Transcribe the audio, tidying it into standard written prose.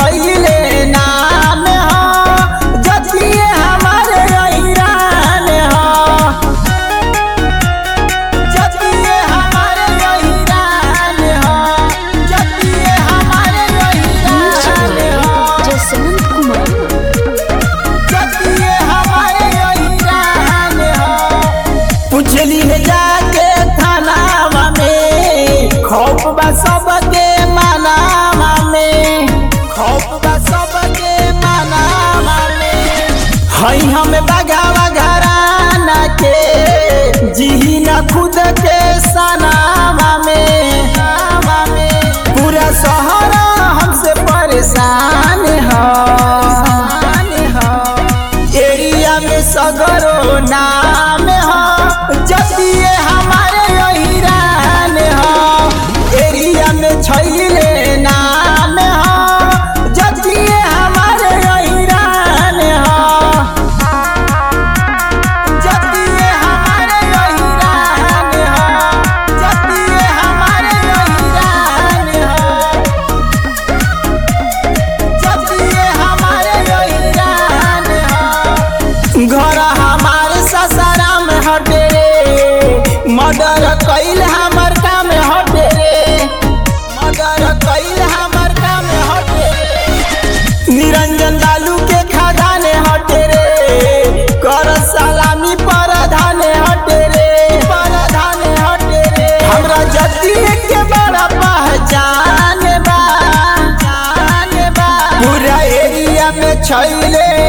छैले नाम हो जतिए हमारे ईरान हो जतिए हमारे ईरान हो जतिए हमारे ईरान हो जसवंत कुमार जतिए हमारे ईरान हो पूछली है जाके थानावा में खौफ बा सबके मनावा में खौफ बा सबके मनावा में हई हम बगावा घराना के जी न खुद के सनावा में पूरा शहर हमसे परेशान हो एरिया में सगरो नाम हो जतिए हमारे ईरान हो एरिया में छैले नाम हो जतिए हमारे ईरान हो जतिए हमारे ईरान हो जतिए हमारे ईरान हो जतिए हमारे ईरान हो घर हमारे ससुराल में हटे रे मर्डर कैल हमर काम हटे रे मर्डर कैल हमर काम हटे रे निरंजन लालू के खजाने हटे रे कर सलामी प्रधान हटे रे प्रधान हटे रे हमरा जतिए के बड़ा पहचान बा पूरा एरिया में छैले